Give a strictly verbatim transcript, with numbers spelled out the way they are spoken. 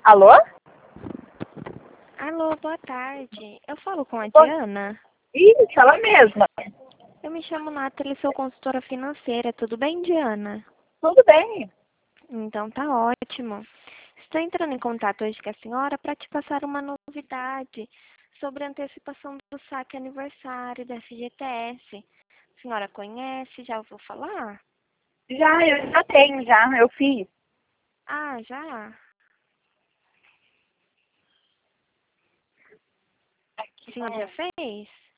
Alô? Alô, boa tarde. Eu falo com a Oi. Diana? Isso, ela mesma. Eu me chamo Nathalie, sou consultora financeira. Tudo bem, Diana? Tudo bem. Então tá ótimo. Estou entrando em contato hoje com a senhora para te passar uma novidade sobre a antecipação do saque aniversário da F G T S. A senhora conhece? Já ouviu falar? Já, eu já tenho, já, eu fiz. Ah, já? A senhora já fez?